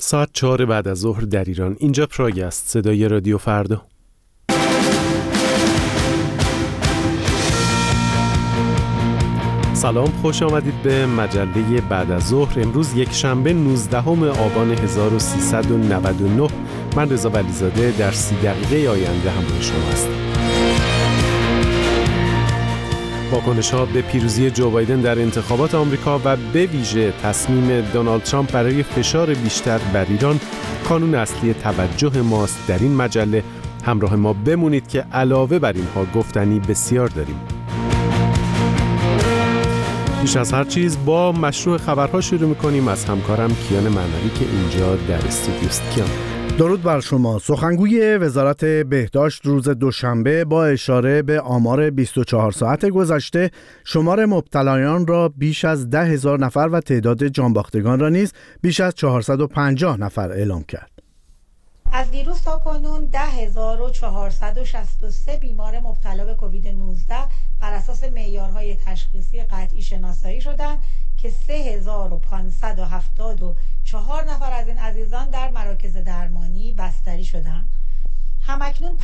ساعت 4 بعد از ظهر در ایران. اینجا پراگ است، صدای رادیو فردا. سلام، خوش آمدید به مجله بعد از ظهر. امروز یک شنبه 19 آبان 1399. من رضا ولیزاده در 30 دقیقه آینده همراه شما هستم. واکنش‌ها به پیروزی جو بایدن در انتخابات آمریکا و به ویژه تصمیم دونالد ترامپ برای فشار بیشتر بر ایران کانون اصلی توجه ماست. در این مجله همراه ما بمونید که علاوه بر اینها گفتنی بسیار داریم. پیش از هر چیز با مشروع خبرها شروع می‌کنیم. از همکارم کیان معنوی که اینجا در استودیوست. کیان، درود بر شما. سخنگوی وزارت بهداشت روز دوشنبه با اشاره به آمار 24 ساعت گذشته شمار مبتلایان را بیش از 10,000 نفر و تعداد جانباختگان را نیز بیش از 450 نفر اعلام کرد. از دیروز تا کنون 10,463 بیمار مبتلا به کووید 19 بر اساس معیارهای تشخیصی قطعی شناسایی شدند که 3,574 نفر از این عزیزان در مراکز درمانی بستری شدند. همکنون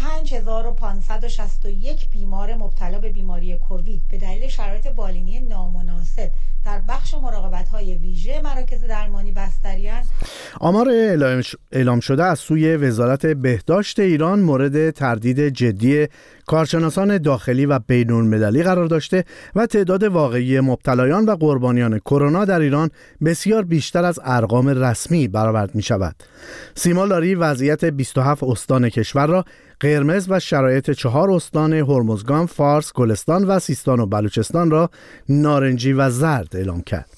5,561 بیمار مبتلا به بیماری کووید به دلیل شرایط بالینی نامناسب در بخش مراقبت‌های ویژه مراکز درمانی بستری‌اند. آمار اعلام شده از سوی وزارت بهداشت ایران مورد تردید جدی کارشناسان داخلی و بین‌المللی قرار داشته و تعداد واقعی مبتلایان و قربانیان کرونا در ایران بسیار بیشتر از ارقام رسمی برآورد می‌شود. سیمالاری وضعیت 27 استان کشور را قرمز و شرایط 4 استان هرمزگان، فارس، گلستان و سیستان و بلوچستان را نارنجی و زرد اعلام کرد.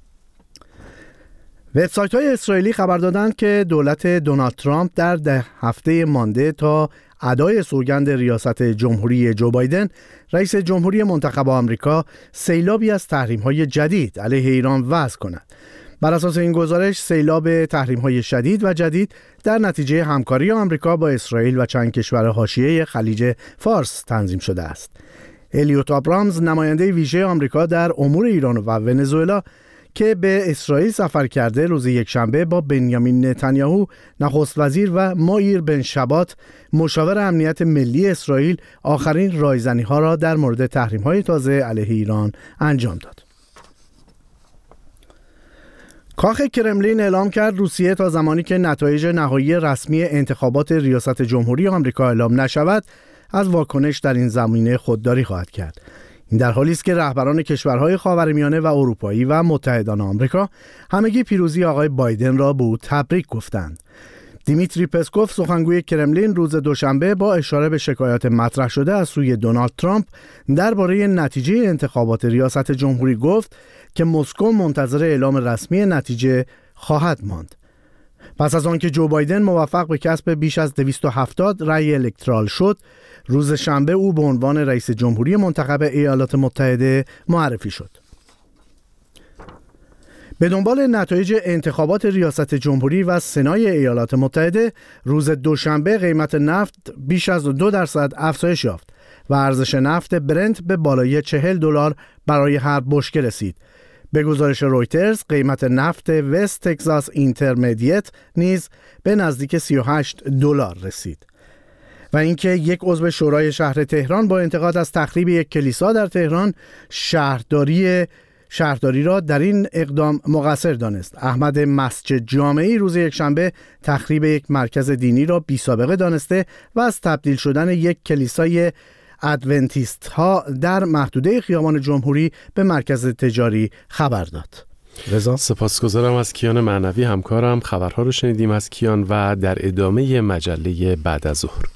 وبسایت‌های اسرائیلی خبر دادند که دولت دونالد ترامپ در 10 هفته مانده تا ادای سوگند ریاست جمهوری جو بایدن رئیس جمهوری منتخب آمریکا سیلابی از تحریم‌های جدید علیه ایران وضع کند. بر اساس این گزارش سیلاب تحریم‌های شدید و جدید در نتیجه همکاری آمریکا با اسرائیل و چند کشور حاشیه خلیج فارس تنظیم شده است. الیوت آبرامز نماینده ویژه آمریکا در امور ایران و ونزوئلا که به اسرائیل سفر کرده روز یکشنبه با بنیامین نتانیاهو نخست وزیر و مائیر بن شبات مشاور امنیت ملی اسرائیل آخرین رایزنی‌ها را در مورد تحریم‌های تازه علیه ایران انجام داد. کاخ کرملین اعلام کرد روسیه تا زمانی که نتایج نهایی رسمی انتخابات ریاست جمهوری آمریکا اعلام نشود از واکنش در این زمینه خودداری خواهد کرد. این در حالی است که رهبران کشورهای خاورمیانه و اروپایی و متحدان آمریکا همگی پیروزی آقای بایدن را به او تبریک گفتند. دیمیتری پسکوف سخنگوی کرملین روز دوشنبه با اشاره به شکایات مطرح شده از سوی دونالد ترامپ درباره نتیجه انتخابات ریاست جمهوری گفت که مسکو منتظر اعلام رسمی نتیجه خواهد ماند. پس از آنکه جو بایدن موفق به کسب بیش از 270 رأی الکترال شد، روز شنبه او به عنوان رئیس جمهوری منتخب ایالات متحده معرفی شد. به دنبال نتایج انتخابات ریاست جمهوری و سنای ایالات متحده، روز دوشنبه قیمت نفت بیش از 2% افزایش یافت و ارزش نفت برنت به بالای $40 برای هر بشکه رسید. به گزارش رویترز قیمت نفت وست تگزاس اینترمدیت نیز به نزدیک $38 رسید. و اینکه یک عضو شورای شهر تهران با انتقاد از تخریب یک کلیسا در تهران شهرداری را در این اقدام مقصر دانست. احمد مسجد جامعی روز یکشنبه تخریب یک مرکز دینی را بی‌سابقه دانسته و از تبدیل شدن یک کلیسای ادونتیست ها در محدوده خیابان جمهوری به مرکز تجاری خبر داد. رضا، سپاسگزارم از کیان معنوی همکارم. خبرها رو شنیدیم از کیان و در ادامه مجله بعد از ظهر.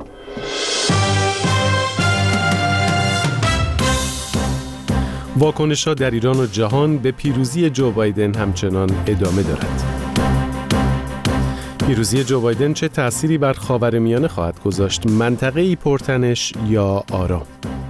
واکنش‌ها در ایران و جهان به پیروزی جو بایدن همچنان ادامه دارد. پیروزی جو بایدن چه تأثیری بر خاورمیانه خواهد گذاشت؟ منطقه‌ای پرتنش یا آرام؟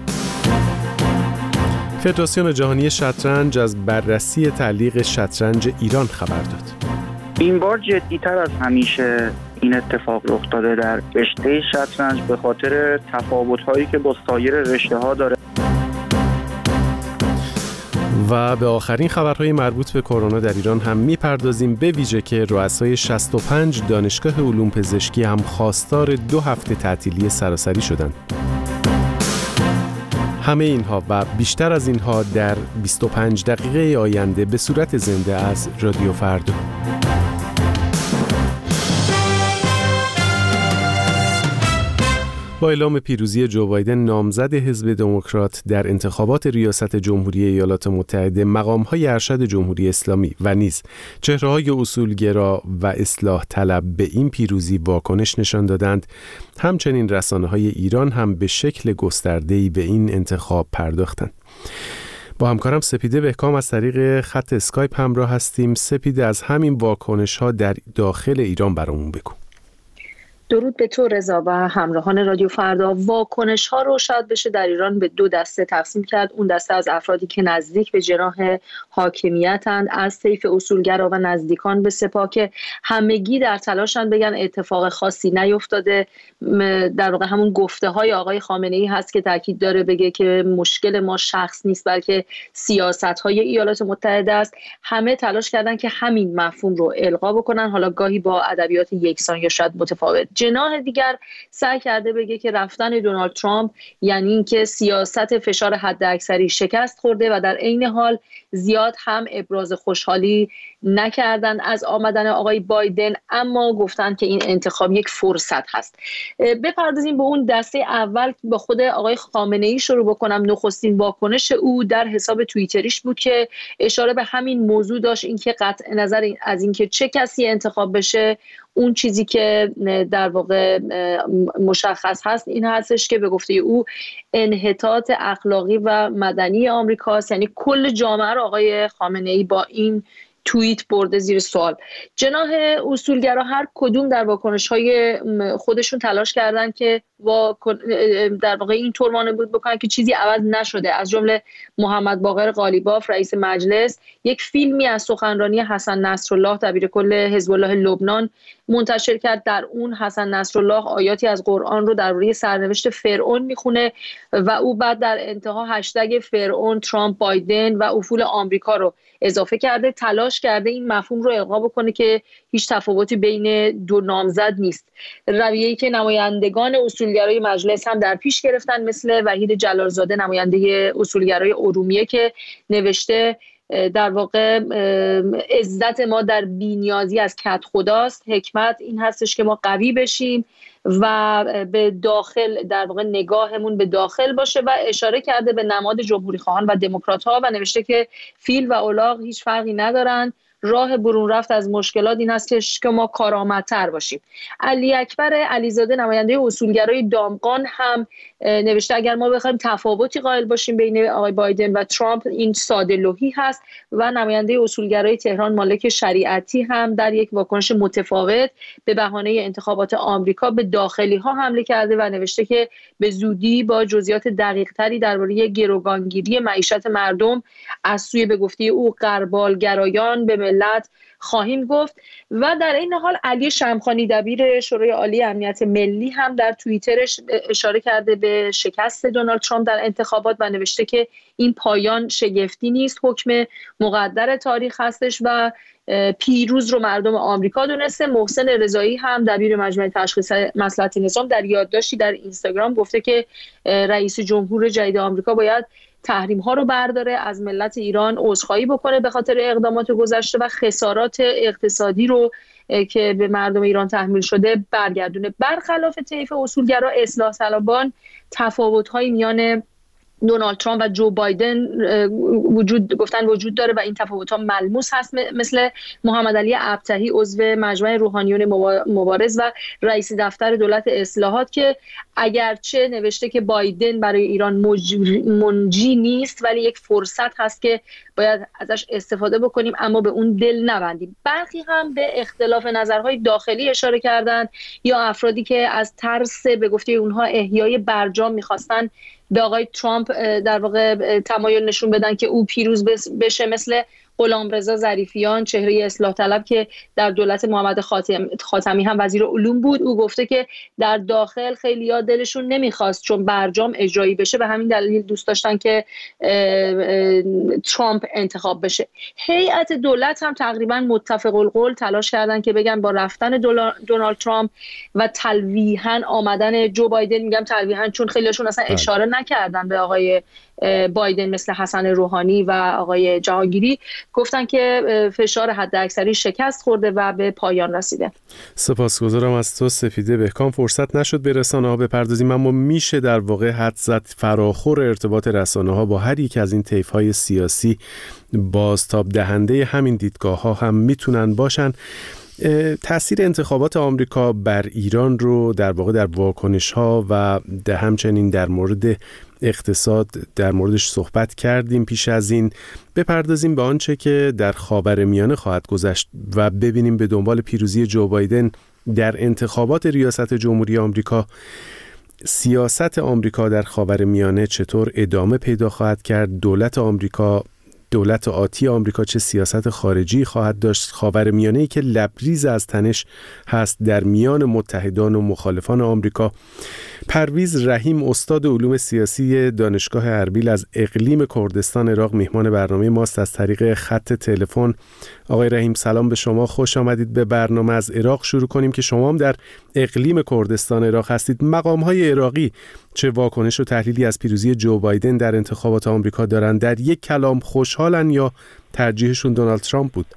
فدراسیون جهانی شطرنج از بررسی تعلیق شطرنج ایران خبر داد. این بار جدی‌تر از همیشه این اتفاق رخ داده در رشته شطرنج به خاطر تفاوت‌هایی که با سایر رشته‌ها داره. و به آخرین خبرهای مربوط به کرونا در ایران هم میپردازیم، به ویژه که رؤسای 65 دانشگاه علوم پزشکی هم خواستار 2 هفته تعطیلی سراسری شدند. همه اینها و بیشتر از اینها در 25 دقیقه آینده به صورت زنده از رادیو فردا. با اعلام پیروزی جو بایدن نامزد حزب دموکرات در انتخابات ریاست جمهوری ایالات متحده، مقام‌های ارشد جمهوری اسلامی و نیز چهره‌های اصولگرا و اصلاح طلب به این پیروزی واکنش نشان دادند. همچنین رسانه‌های ایران هم به شکل گسترده‌ای به این انتخاب پرداختند. با همکارم سپیده بهکام از طریق خط اسکایپ همراه هستیم. سپیده، از همین واکنش‌ها در داخل ایران برامون بگو. درود به تو رضا و همراهان رادیو فردا. واکنش ها رو شاید بشه در ایران به 2 دسته تقسیم کرد. اون دسته از افرادی که نزدیک به جناح حاکمیتند، از طیف اصولگرا و نزدیکان به سپاه، که همگی در تلاشن بگن اتفاق خاصی نیفتاده. در واقع همون گفته های آقای خامنه ای هست که تاکید داره بگه که مشکل ما شخص نیست بلکه سیاست های ایالات متحده است. همه تلاش کردن که همین مفهوم رو القا بکنن، حالا گاهی با ادبیات یکسان یا شاید متفاوت. جناح دیگر سعی کرده بگه که رفتن دونالد ترامپ یعنی اینکه سیاست فشار حداکثری شکست خورده و در عین حال زیاد هم ابراز خوشحالی نکردن از آمدن آقای بایدن، اما گفتن که این انتخاب یک فرصت هست. بپردازیم به اون دسته اول، با خود آقای خامنه ای شروع بکنم. نخستین واکنش او در حساب توییتریش بود که اشاره به همین موضوع داشت، اینکه قطع نظر از اینکه چه کسی انتخاب بشه، اون چیزی که در واقع مشخص هست این هستش که به گفته او انحطاط اخلاقی و مدنی آمریکاست. یعنی کل جامعه رو آقای خامنه ای با این توییت برده زیر سوال. جناح اصولگرا هر کدوم در واکنش‌های خودشون تلاش کردن که در واقع این طور وانمود بکنن که چیزی عوض نشده. از جمله محمد باقر قالیباف رئیس مجلس یک فیلمی از سخنرانی حسن نصرالله دبیر کل حزب الله لبنان منتشر کرد. در اون حسن نصرالله آیاتی از قرآن رو درباره سرنوشت فرعون میخونه و او بعد در انتها هشتگ فرعون ترامپ بایدن و افول آمریکا رو اضافه کرده. تلاش کرده این مفهوم رو القا بکنه که هیچ تفاوتی بین 2 نامزد نیست. رویه‌ای که نمایندگان اصولگرای مجلس هم در پیش گرفتن، مثل وحید جلالزاده نماینده اصولگرای ارومیه که نوشته در واقع عزت ما در بی‌نیازی از کدخداست، حکمت این هستش که ما قوی بشیم و به داخل در واقع نگاهمون به داخل باشه، و اشاره کرده به نماد جمهوری خواهان و دموکرات ها و نوشته که فیل و الاغ هیچ فرقی ندارن، راه برون رفت از مشکلات این هست که ما کارآمدتر باشیم. علی اکبر علیزاده نماینده اصولگرای دامغان هم نوشته اگر ما بخوایم تفاوتی قائل باشیم بین آقای بایدن و ترامپ این ساده لوحی هست. و نماینده اصولگرای تهران مالک شریعتی هم در یک واکنش متفاوت به بهانه انتخابات آمریکا به داخلی ها حمله کرده و نوشته که به زودی با جزئیات دقیق تری درباره گروگانگیری معیشت مردم از سوی به گفته او غربالگرایان به ملت خواهیم گفت. و در این حال علی شمخانی دبیر شورای عالی امنیت ملی هم در توییترش اشاره کرده به شکست دونالد ترامپ در انتخابات و نوشته که این پایان شگفتی نیست، حکم مقدر تاریخ هستش و پیروز رو مردم آمریکا دونسته. محسن رضایی هم دبیر مجمع تشخیص مصلحت نظام در یادداشتی در اینستاگرام گفته که رئیس جمهور جدید آمریکا باید تحریم ها رو برداره، از ملت ایران عذرخواهی بکنه به خاطر اقدامات گذشته و خسارات اقتصادی رو که به مردم ایران تحمیل شده برگردونه. برخلاف طیف اصولگرا اصلاح طلبان تفاوت‌های میان دونالد ترامپ و جو بایدن وجود داره و این تفاوت‌ها ملموس هست، مثل محمد علی ابطحی عضو مجمع روحانیون مبارز و رئیس دفتر دولت اصلاحات که اگرچه نوشته که بایدن برای ایران منجی نیست ولی یک فرصت هست که باید ازش استفاده بکنیم اما به اون دل نبندیم. برخی هم به اختلاف نظرهای داخلی اشاره کردند یا افرادی که از ترس به گفته اونها احیای برجام میخواستن به آقای ترامپ در واقع تمایل نشون بدن که او پیروز بشه، مثل غلامرضا ظریفیان، چهره اصلاح طلب که در دولت محمد خاتمی هم وزیر علوم بود، او گفته که در داخل خیلی‌ها دلشون نمیخواست چون برجام اجرایی بشه، به همین دلیل دوست داشتن که ترامپ انتخاب بشه. هیئت دولت هم تقریبا متفق القول تلاش کردن که بگن با رفتن دونالد ترامپ و تلویحاً آمدن جو بایدن، میگم تلویحاً چون خیلیشون اصلا اشاره نکردن به آقای بایدن مثل حسن روحانی و آقای جهانگیری، گفتن که فشار حداکثری شکست خورده و به پایان رسیده. سپاسگزارم از تو سفیده بهکام. فرصت نشد به رسانه‌ها بپردازیم، اما میشه در واقع حد زد فراخور ارتباط رسانه‌ها با هر یک از این طیف‌های سیاسی بازتاب دهنده همین دیدگاه‌ها هم میتونن باشن. تأثیر انتخابات آمریکا بر ایران رو در واقع در واکنش‌ها و همچنین در مورد اقتصاد در موردش صحبت کردیم. پیش از این بپردازیم به آنچه که در خاورمیانه خواهد گذشت و ببینیم به دنبال پیروزی جو بایدن در انتخابات ریاست جمهوری آمریکا سیاست آمریکا در خاورمیانه چطور ادامه پیدا خواهد کرد. دولت آتی آمریکا چه سیاست خارجی خواهد داشت. خاورمیانه‌ای که لبریز از تنش هست در میان متحدان و مخالفان آمریکا. پرویز رحیم، استاد علوم سیاسی دانشگاه اربیل از اقلیم کردستان عراق، میهمان برنامه ماست از طریق خط تلفن. آقای رحیم سلام به شما، خوش آمدید به برنامه. از عراق شروع کنیم که شما هم در اقلیم کردستان عراق هستید. مقام‌های عراقی چه واکنش و تحلیلی از پیروزی جو بایدن در انتخابات آمریکا دارند؟ در یک کلام خوشحالن یا ترجیحشون دونالد ترامپ بود؟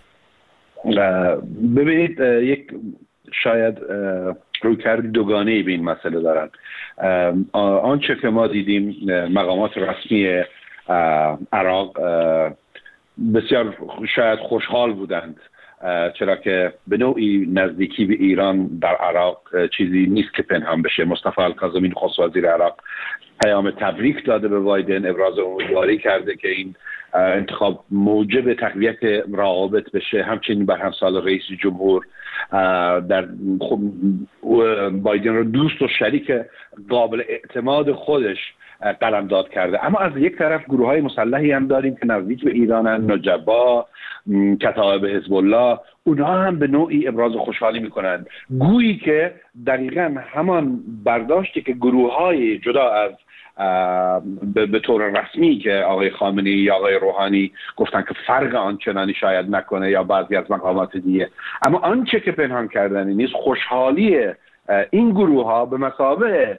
ببینید، یک شاید رویکرد دوگانه‌ای به این مسئله دارن. آنچه که ما دیدیم مقامات رسمی عراق بسیار شاید خوشحال بودند، چرا که به نوعی نزدیکی به ایران در عراق چیزی نیست که پنهان بشه. مصطفی الکاظمی نخست وزیر عراق پیام تبریک داده به بایدن، ابراز امیدواری کرده که این انتخاب موجب تقویت روابط بشه. همچنین بر همسال رئیس جمهور در بایدن رو دوست و شریک قابل اعتماد خودش قلمداد کرده. اما از یک طرف گروه‌های مسلحی هم داریم که نزدیک به ایرانن، نجبا، کتایب حزب الله، اونها هم به نوعی ابراز خوشحالی میکنند، گویی که دقیقاً همان برداشتی که گروه‌های جدا از به طور رسمی که آقای خامنه‌ای یا آقای روحانی گفتن که فرق آنچنانی شاید نکنه یا بعضی از مقامات دیگه، اما آنچه که پنهان کردنی نیست خوشحالی این گروه‌ها به مثابه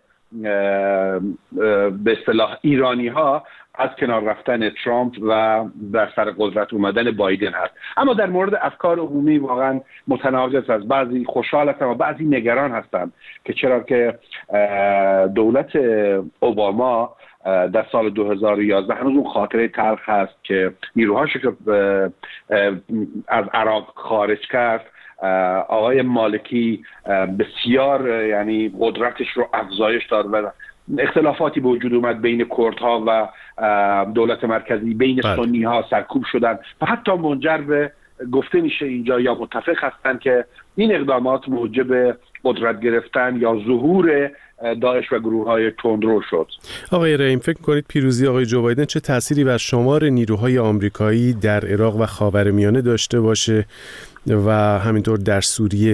به اصطلاح ایرانی ها از کنار رفتن ترامپ و در سر قدرت اومدن بایدن هست. اما در مورد افکار عمومی واقعا متناقض است. بعضی خوشحال هستن و بعضی نگران هستن که چرا که دولت اوباما در سال 2011 هنوز اون خاطره تلخ هست که نیروهاشو که از عراق خارج کرد، آقای مالکی بسیار یعنی قدرتش رو افزایش داد و اختلافاتی به وجود اومد بین کردها و دولت مرکزی، بین سنی ها سرکوب شدن و حتی منجر به گفته میشه اینجا یا متفق هستن که این اقدامات موجب قدرت گرفتن یا ظهور داعش و گروه‌های تندرو شد. آقای رحیم، فکر کنید پیروزی آقای جو بایدن چه تأثیری بر شمار نیروهای آمریکایی در عراق و خاورمیانه داشته باشه و همینطور در سوریه؟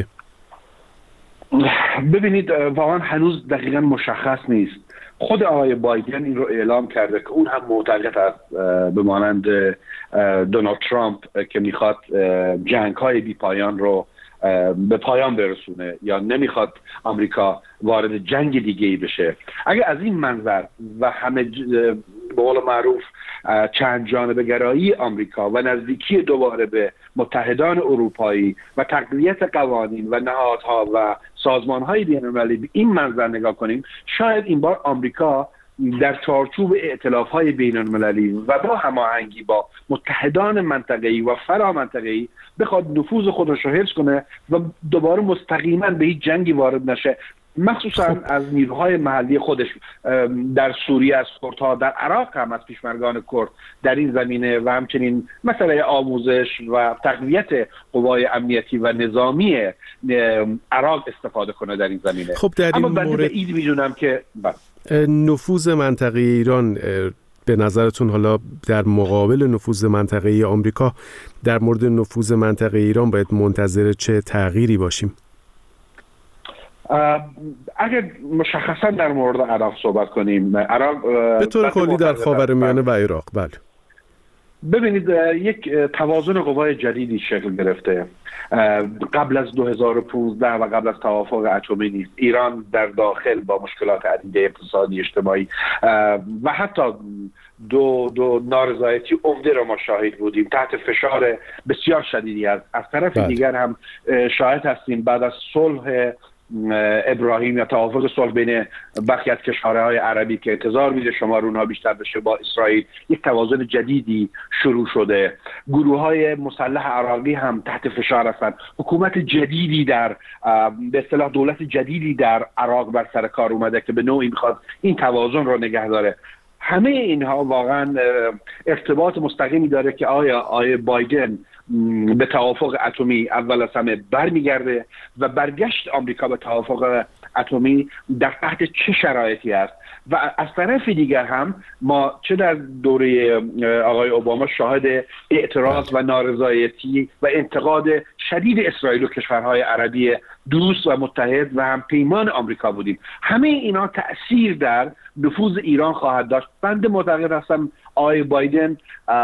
ببینید، واقعا هنوز دقیقاً مشخص نیست. خود آقای بایدن این رو اعلام کرده که اون هم معتقد است به مانند دونالد ترامپ که میخواد جنگ‌های بی پایان رو به پایان برسونه یا نمیخواد آمریکا وارد جنگ دیگه‌ای بشه. اگه از این منظر و همه به قول معروف چند جانبه گرایی آمریکا و نزدیکی دوباره به متحدان اروپایی و تقویت قوانین و نهادها و سازمان‌های بین‌المللی به این منظر نگاه کنیم، شاید این بار آمریکا در چارچوب ائتلاف‌های بین‌المللی و با هماهنگی با متحدان منطقه‌ای و فرامنطقه‌ای بخواد نفوذ خودش رو حفظ کنه و دوباره مستقیما به هیچ جنگی وارد نشه، مخصوصا از نیروهای محلی خودش در سوریه از کردها، در عراق هم از پیشمرگان کرد در این زمینه و همچنین مسئله آموزش و تقویت قوای امنیتی و نظامی عراق استفاده کنه در این زمینه. خب در این اما مورد بعید میدونم که نفوذ منطقه ایران به نظرتون حالا در مقابل نفوذ منطقه‌ای آمریکا در مورد نفوذ منطقه ایران باید منتظر چه تغییری باشیم؟ اگر مشخصا در مورد عراق صحبت کنیم، عراق به طور کلی در خاورمیانه و عراق، بله. ببینید یک توازن قوای جدیدی شکل گرفته. قبل از 2015 و قبل از توافق اتمی نیست. ایران در داخل با مشکلات عدیده اقتصادی، اجتماعی و حتی دو نارضایتی عمده را ما شاهد بودیم، تحت فشار بسیار شدیدی از طرف دیگر هم شاهد هستیم بعد از صلح ابراهیم یا توافق صلح بین برخی از کشورهای عربی که انتظار میده شمار اونها بیشتر بشه با اسرائیل، یک توازن جدیدی شروع شده. گروه‌های مسلح عراقی هم تحت فشار هستند. حکومت جدیدی به اصطلاح دولت جدیدی در عراق بر سر کار اومده که به نوعی میخواد این توازن رو نگه داره. همه اینها واقعا ارتباط مستقیمی داره که آیا بایدن به توافق اتمی اول از همه برمیگرده و برگشت آمریکا به توافق اتمی در تحت چه شرایطی است. و از طرف دیگر هم ما چه در دوره آقای اوباما شاهد اعتراض و نارضایتی و انتقاد شدید اسرائیل و کشورهای عربی دوست و متحد و هم پیمان آمریکا بودیم. همه اینا تأثیر در نفوذ ایران خواهد داشت. بنده معتقد هستم آقای بایدن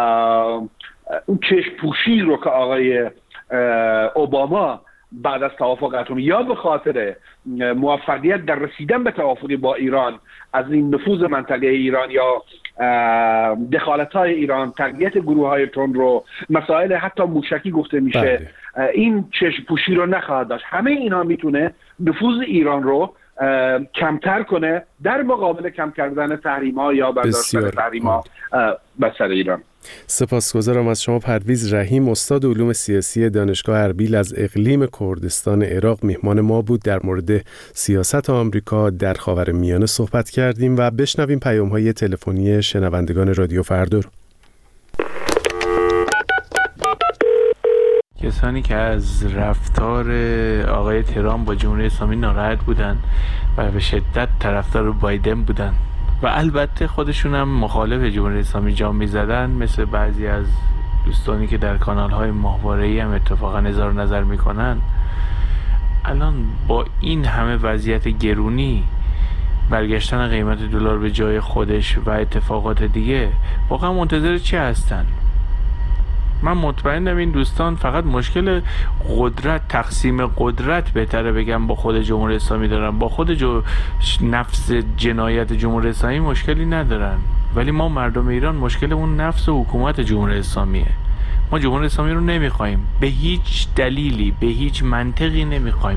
اون چشم پوشی رو که آقای اوباما بعد از توافق اتمی یا به خاطر موفقیت در رسیدن به توافقی با ایران از این نفوذ منطقه ایران یا دخالت‌های ایران، تقویت گروه‌های تندرو، مسائل حتی موشکی گفته میشه، این چشم پوشی رو نخواهد داشت. همه اینا میتونه نفوذ ایران رو کمتر کنه در مقابل کم کردن تحریم‌ها یا برداشتن تحریم‌ها بر سر ایران. سپاسگزارم از شما پرویز رحیم، استاد علوم سیاسی دانشگاه اربیل از اقلیم کردستان عراق مهمان ما بود. در مورد سیاست آمریکا در خاورمیانه صحبت کردیم و بشنویم پیام‌های تلفنی شنوندگان رادیو فردا رو. کسانی که از رفتار آقای ترامپ با جمهوری اسلامی ناراحت بودن و به شدت طرفدار بایدن بودن و البته خودشون هم مخالف جمهوری اسلامی جام می‌زدن، مثل بعضی از دوستانی که در کانال‌های ماهواره‌ای هم اتفاقا اظهار نظر می‌کنن، الان با این همه وضعیت گرونی، برگشتن قیمت دلار به جای خودش و اتفاقات دیگه، واقعا منتظر چی هستن؟ من مطمئنم این دوستان فقط مشکل قدرت، تقسیم قدرت بهتره بگم، با خود جمهوری اسلامی دارن، با خود نفس جنایت جمهوری اسلامی مشکلی ندارن. ولی ما مردم ایران مشکلمون نفس و حکومت جمهوری اسلامیه. ما جمهوری اسلامی رو نمیخوایم، به هیچ دلیلی، به هیچ منطقی نمیخوایم.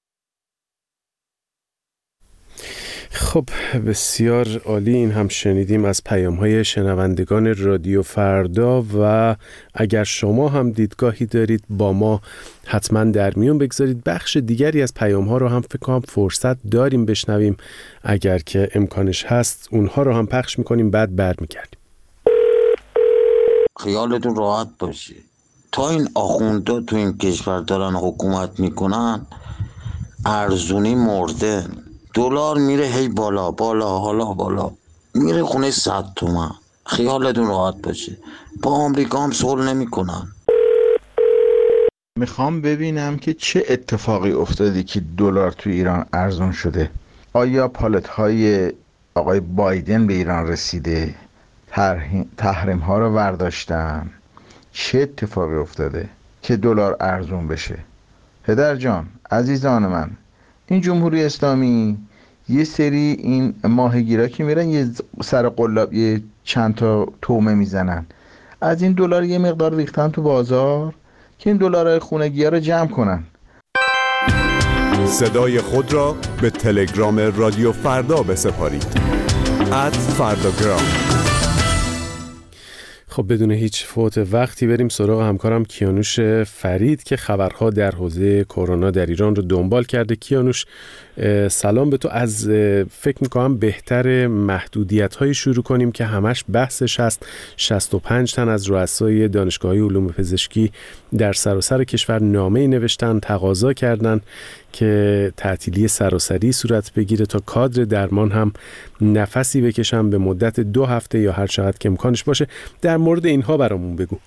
خب بسیار عالی، این هم شنیدیم از پیام‌های شنوندگان رادیو فردا و اگر شما هم دیدگاهی دارید با ما حتما در میون بگذارید. بخش دیگری از پیام‌ها رو هم فکر کنم فرصت داریم بشنویم، اگر که امکانش هست اونها رو هم پخش می‌کنیم، بعد برمیگردیم. خیالتون راحت باشه، تا این آخوندا تو این کشور دارن حکومت میکنن ارزونی مرده، دلار میره هی بالا بالا میره خونه 100 تومن. خیالتون راحت باشه، با آمریکا هم صلح نمیکنن. میخوام ببینم که چه اتفاقی افتاده که دلار تو ایران ارزون شده. آیا پالت های آقای بایدن به ایران رسیده؟ تحریم ها رو برداشتن؟ چه اتفاقی افتاده که دلار ارزون بشه؟ پدر جان، عزیزان من، این جمهوری اسلامی یه سری این ماهیگیرا که میرن یه سر قلاب یه چند تا تومه میزنن، از این دلار یه مقدار ریختن تو بازار که این دلارهای خونگی‌ها رو جمع کنن. صدای خود را به تلگرام رادیو فردا بسپارید @فرداگرام. خب بدون هیچ فوت وقتی بریم سراغ همکارم کیانوش فرید که خبرها در حوزه کرونا در ایران رو دنبال کرده. کیانوش سلام به تو. از فکر میکنم بهتر محدودیت‌هایی شروع کنیم که همش بحثش هست. 65 تن از رؤسای دانشگاه‌های علوم پزشکی در سراسر کشور نامه‌ای نوشتن، تقاضا کردن که تعطیلی سراسری صورت بگیره تا کادر درمان هم نفسی بکشن به مدت 2 هفته یا هر چقدر که امکانش باشه. در مورد اینها برامون بگو.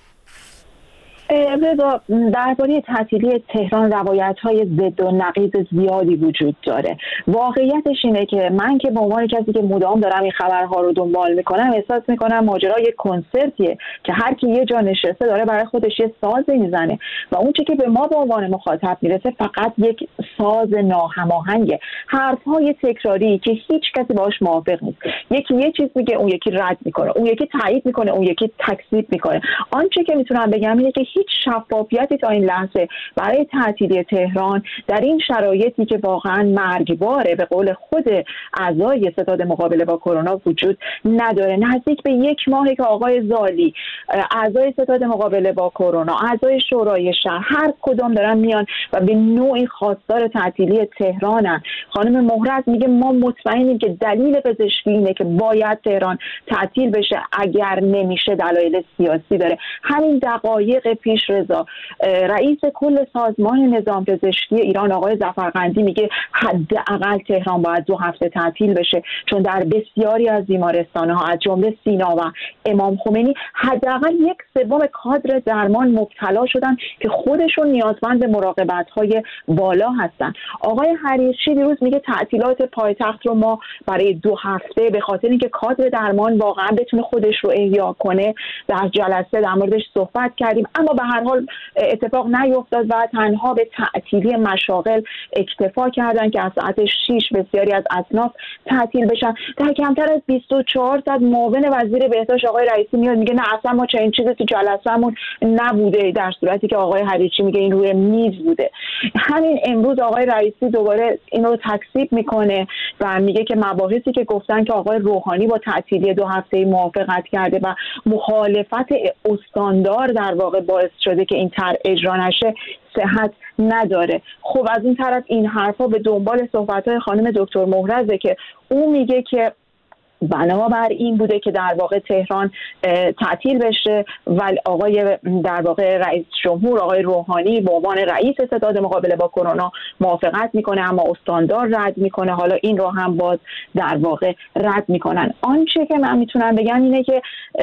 رضا، درباره تعطیلی تهران روایت‌های ضد و نقیض زیادی وجود داره. واقعیتش اینه که من که به عنوان کسی که مدام دارم این خبرها رو دنبال میکنم احساس میکنم ماجرا یک کنسرتیه که هر کی یه جا نشسته داره برای خودش یه ساز میزنه و اون چیزی که به ما به عنوان مخاطب میرسه فقط یک ساز ناهماهنگه، حرف‌های تکراری که هیچ کسی باهاش موافق نیست. یکی یه چیز میگه، اون یکی رد میکنه، اون یکی تایید میکنه، اون یکی تکذیب میکنه. آنچه که میتونم بگم اینه که هیچ شفافیتی تا این لحظه برای تعطیلی تهران در این شرایطی که واقعا مرگباره به قول خود اعضای ستاد مقابله با کرونا وجود نداره. نزدیک به 1 ماهه که آقای زالی، اعضای ستاد مقابله با کرونا، اعضای شورای شهر، هر کدام دارن میان و به نوعی خواستار تعطیلی تهرانن. خانم مهرز میگه ما مطمئنیم که دلیل پزشکی اینه که باید تهران تعطیل بشه، اگر نمیشه دلایل سیاسی داره. همین دقایق پیش رضا، رئیس کل سازمان نظام پزشکی ایران آقای ظفرقندی میگه حداقل تهران باید 2 هفته تعطیل بشه، چون در بسیاری از بیمارستان‌ها از جمله سینا و امام خمینی حداقل 1/3 کادر درمان مبتلا شدن که خودشون نیازمند مراقبت‌های بالا هستن. آقای حریصی دیروز میگه تعطیلات پایتخت رو ما برای 2 هفته به خاطر اینکه کادر درمان واقعا بتونه خودش رو احیا کنه در جلسه در موردش صحبت کردیم، اما به هر حال اتفاق نیفتاد و تنها به تعطیلی مشاغل اکتفا کردن که از ساعت 6 بسیاری از اصناف تعطیل بشن. در کمتر از 24 ساعت معاون وزیر بهداشت آقای رئیسی میاد میگه نه اصلا ما چنین چیزی تو جلسه‌مون نبوده، در صورتی که آقای حریصی میگه این روی میز بوده. همین امروز آقای رئیسی دوباره اینو تکذیب میکنه و میگه که مباحثی که گفتن که آقای روحانی با تعطیلی 2 هفته‌ای موافقت کرده و مخالفت استاندار در واقع باعث شده که این طرح اجرا نشه صحت نداره. خب از این طرف این حرفا به دنبال صحبت‌های خانم دکتر مهرزه که او میگه که بنابر این بوده که در واقع تهران تعطیل بشه و آقای در واقع رئیس جمهور آقای روحانی به عنوان رئیس ستاد مقابله با کرونا موافقت میکنه اما استاندار رد میکنه. حالا این رو هم باز در واقع رد میکنن. آنچه که من میتونم بگم اینه که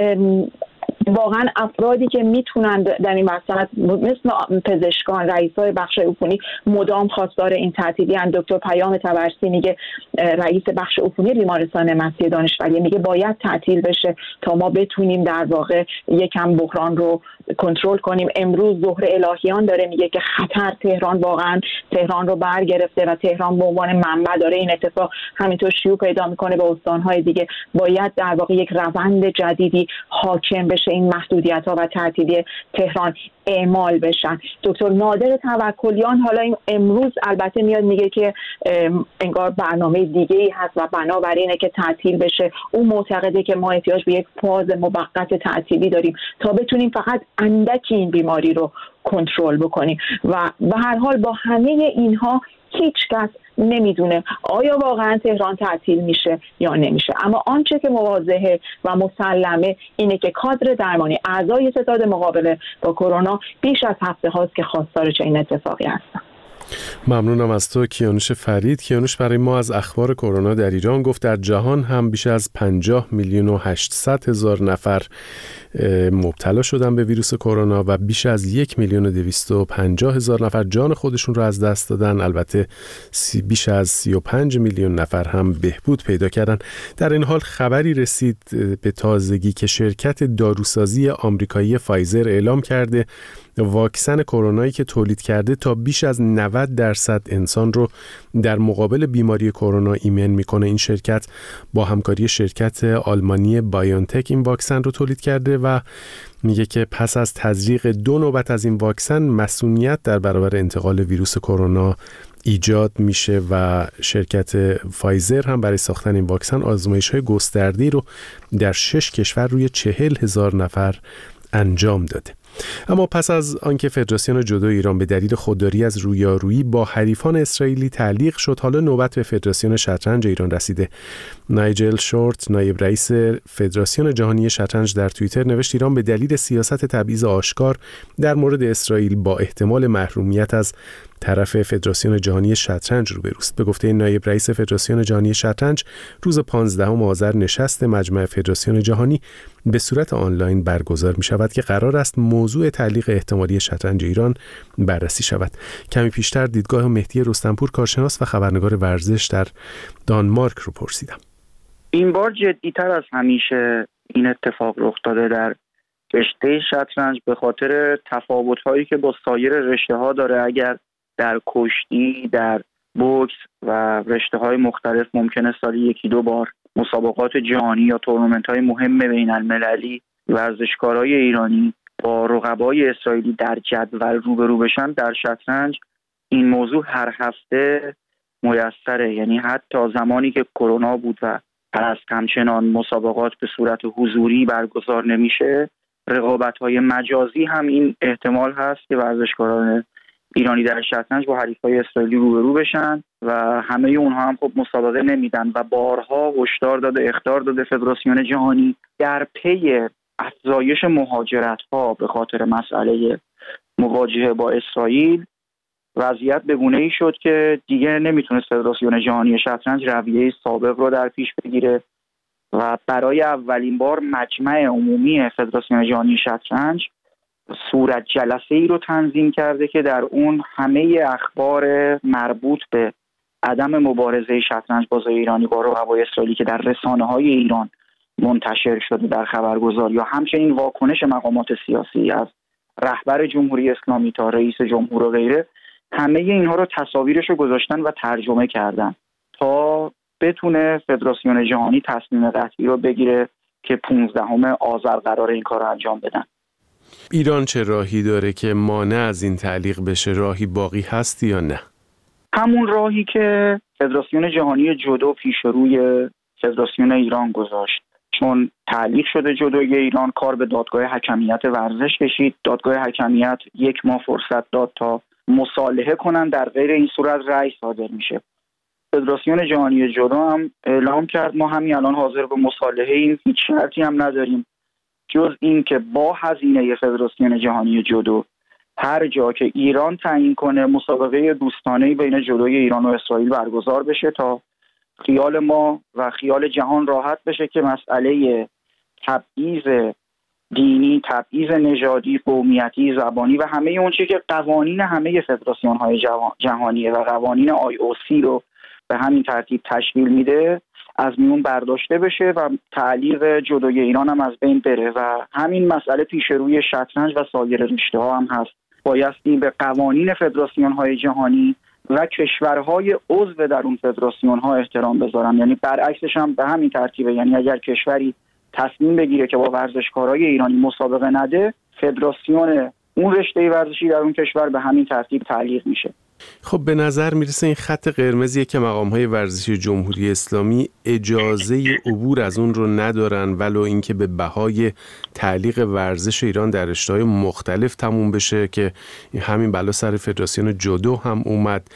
واقعا افرادی که میتونن در این مسئله مثل پزشکان، رئیسای بخش عفونی مدام خواستار این تعطیلی ان. دکتر پیام طبرسی میگه، رئیس بخش عفونی بیمارستان مسیح دانشوری میگه باید تعطیل بشه تا ما بتونیم در واقع یکم بحران رو کنترل کنیم. امروز ظهر الهیان داره میگه که خطر تهران واقعا تهران رو برگرفته و تهران به عنوان منبع داره این اتفاق همینطور شیوع پیدا میکنه به استانهای دیگه. باید در واقع یک روند جدیدی حاکم بشه، این محدودیت‌ها و تعطیلی تهران اعمال بشن. دکتر نادر توکلیان حالا این امروز البته میاد میگه که انگار برنامه دیگه‌ای هست و بنابراینه که تعطیل بشه. او معتقده که ما احتیاج به یک فاز موقت تعطیلی داریم تا بتونیم فقط اندکی این بیماری رو کنترل بکنیم و به هر حال با همه اینها هیچ کس نمیدونه آیا واقعا تهران تعطیل میشه یا نمیشه. اما آنچه که واضحه و مسلمه اینه که کادر درمانی اعضای ستاد مقابله با کرونا بیش از هفته هاست که خواستار چنین اتفاقی هستن. ممنونم از تو کیانوش فرید. کیانوش برای ما از اخبار کرونا در ایران گفت در جهان هم بیش از 50,800,000 نفر مبتلا شدن به ویروس کرونا و بیش از 1,250,000 نفر جان خودشون رو از دست دادن. البته بیش از 35 میلیون نفر هم بهبود پیدا کردن. در این حال خبری رسید به تازگی که شرکت داروسازی آمریکایی فایزر اعلام کرده واکسن کرونایی که تولید کرده تا بیش از 90% انسان رو در مقابل بیماری کرونا ایمن میکنه. این شرکت با همکاری شرکت آلمانی بایونتک این واکسن رو تولید کرده و میگه که پس از تزریق 2 نوبت از این واکسن مسئولیت در برابر انتقال ویروس کرونا ایجاد میشه و شرکت فایزر هم برای ساختن این واکسن آزمایش‌های گسترده‌ای رو در 6 کشور روی 40,000 نفر انجام داده. اما پس از آنکه فدراسیون جودو ایران به دلیل خودداری از رویارویی با حریفان اسرائیلی تعلیق شد، حالا نوبت به فدراسیون شطرنج ایران رسیده. نایجل شورت، نایب رئیس فدراسیون جهانی شطرنج، در توییتر نوشت ایران به دلیل سیاست تبعیض آشکار در مورد اسرائیل با احتمال محرومیت از طرف فدراسیون جهانی شطرنج روبروست. به گفته نایب رئیس فدراسیون جهانی شطرنج، روز 15 آذر نشست مجمع فدراسیون جهانی به صورت آنلاین برگزار می شود که قرار است موضوع تعلیق احتمالی شطرنج ایران بررسی شود. کمی پیشتر دیدگاه مهدی رستمپور، کارشناس و خبرنگار ورزش در دانمارک رو پرسیدم. این بار جدی‌تر از همیشه این اتفاق رخ داده در رشته شطرنج به خاطر تفاوت‌هایی که با سایر رشته‌ها داره. اگر در کشتی، در بوکس و رشته‌های مختلف ممکنه سالی 1-2 بار مسابقات جهانی یا تورنمنت‌های مهم بین‌المللی ورزشکارای ایرانی با رقبای اسرائیلی در جدول روبرو بشن، در شطرنج این موضوع هر هفته میسره. یعنی حتی زمانی که کرونا بود و همچنان مسابقات به صورت حضوری برگزار نمیشه، رقابت‌های مجازی هم این احتمال هست که ورزشکاران ایرانی در شطرنج با حریفای اسرائیلی روبرو بشن و همه اونها هم خب مسابقه نمیدن و بارها هشدار داده، اخطار داده فدراسیون جهانی در پی افزایش مهاجرت‌ها به خاطر مسئله مواجهه با اسرائیل. وضعیت به گونه‌ای شد که دیگه نمیتونست فدراسیون جهانی شطرنج رویه سابق رو در پیش بگیره و برای اولین بار مجمع عمومی فدراسیون جهانی شطرنج صورت جلسه‌ای رو تنظیم کرده که در اون همه اخبار مربوط به عدم مبارزه شطرنج بازای ایرانی با رقبای اسرائیلی که در رسانه‌های ایران منتشر شده در خبرگزاری یا همچنین واکنش مقامات سیاسی از رهبر جمهوری اسلامی تا رئیس جمهور و غیره، همه اینها رو تصاویرش رو گذاشتن و ترجمه کردن تا بتونه فدراسیون جهانی تصمیم قطعی رو بگیره که 15 آذر قرار این کار رو انجام بدن. ایران چه راهی داره که مانع از این تعلیق بشه؟ راهی باقی هست یا نه؟ همون راهی که فدراسیون جهانی جودو پیش روی فدراسیون ایران گذاشت. چون تعلیق شده جودوی ایران، کار به دادگاه حکمیت ورزش کشید. دادگاه حکمیت 1 ماه فرصت داد تا مصالحه کنن، در غیر این صورت رأی صادر میشه. فدراسیون جهانی جودو هم اعلام کرد ما همین الان حاضر به مصالحه ایم، هیچ شرطی هم نداریم جز این که با هزینه فدراسیون جهانی جودو هر جا که ایران تعیین کنه مسابقه دوستانه‌ای بین جودوی ایران و اسرائیل برگزار بشه تا خیال ما و خیال جهان راحت بشه که مسئله تبعیض دینی، تبعیض نژادی، قومیتی، زبانی و همه اون چیزی که قوانین همه فدراسیون‌های جهانیه و قوانین IOC رو به همین ترتیب تشکیل میده از میون برداشته بشه و تعلیق جودوی ایران هم از بین بره و همین مسئله پیش روی شطرنج و سایر رشته‌ها هم هست. بایستی به قوانین فدراسیون‌های جهانی و کشورهای عضو در اون فدراسیون‌ها احترام بذارن. یعنی برعکسش هم به همین ترتیبه. یعنی اگر کشوری تصمیم بگیره که با ورزشکارای ایرانی مسابقه نده، فدراسیون اون رشته ورزشی در اون کشور به همین ترتیب تعلیق میشه. خب به نظر میرسه این خط قرمزیه که مقام‌های ورزشی جمهوری اسلامی اجازه عبور از اون رو ندارن، ولو اینکه به بهای تعلیق ورزش ایران در رشته‌های مختلف تموم بشه که همین بلا سر فدراسیون جودو هم اومد.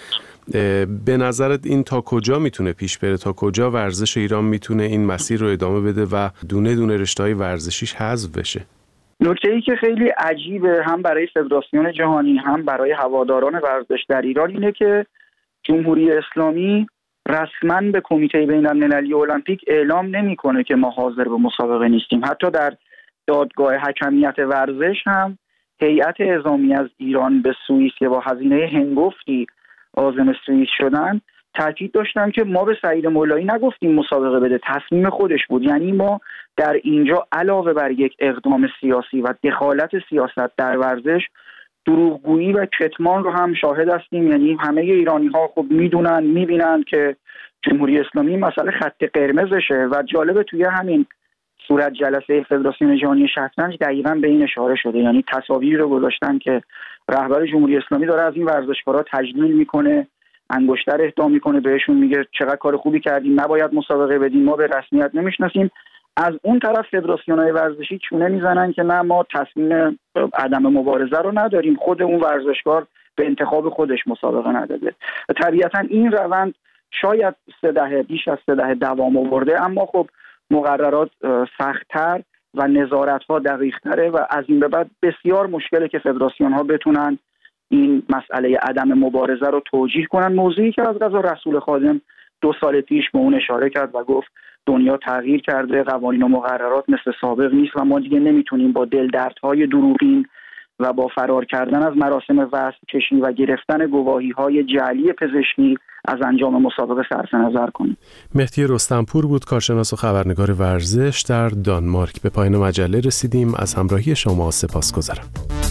به نظرت این تا کجا میتونه پیش بره؟ تا کجا ورزش ایران میتونه این مسیر رو ادامه بده و دونه دونه رشته‌های ورزشیش حذف بشه؟ نکته‌ای که خیلی عجیبه هم برای فدراسیون جهانی هم برای هواداران ورزش در ایران اینه که جمهوری اسلامی رسما به کمیته بین‌المللی المپیک اعلام نمی‌کنه که ما حاضر به مسابقه نیستیم. حتی در دادگاه حکمیت ورزش هم هیئت اعزامی از ایران به سوئیس که با هزینه هنگفتی عازم سوئیس شدن تاکید داشتن که ما به سعید مولایی نگفتیم مسابقه بده، تصمیم خودش بود. یعنی ما در اینجا علاوه بر یک اقدام سیاسی و دخالت سیاست در ورزش، دروغگویی و کتمان رو هم شاهد هستیم. یعنی همه ایرانی‌ها خب میدونن، میبینن که جمهوری اسلامی مسئله خط قرمزشه و جالب توی همین صورت جلسه فدراسیون جهانی شطرنج دقیقاً به این اشاره شده. یعنی تصاویری رو گذاشتن که رهبر جمهوری اسلامی داره از این ورزشکارا تجلیل میکنه، انگشتر اهدا میکنه، بهشون میگه چقدر کار خوبی کردین، نباید مسابقه بدین، ما به رسمیت نمیشناسیم. از اون طرف فدراسیون‌های ورزشی چونه میزنن که نه، ما تصمیم عدم مبارزه رو نداریم، خود اون ورزشکار به انتخاب خودش مسابقه نداده. طبیعتاً این روند شاید بیش از 3 دهه دوام آورده، اما خب مقررات سخت‌تر و نظارت‌ها دقیق‌تره و از این به بعد بسیار مشکله که فدراسیون‌ها بتونن این مسئله عدم مبارزه رو توجیه کنن. موضوعی که از قضا رسول خادم 2 سال پیش به اون اشاره کرد و گفت دنیا تغییر کرده، قوانین و مقررات مثل سابق نیست و ما دیگه نمیتونیم با دلدردهای دروغین و با فرار کردن از مراسم وصل کشی و گرفتن گواهی‌های جعلی پزشکی از انجام مسابقه صرف نظر کنیم. مهدی رستمپور بود، کارشناس و خبرنگار ورزش در دانمارک. به پایان مجله رسیدیم. از همراهی شما سپاسگزارم.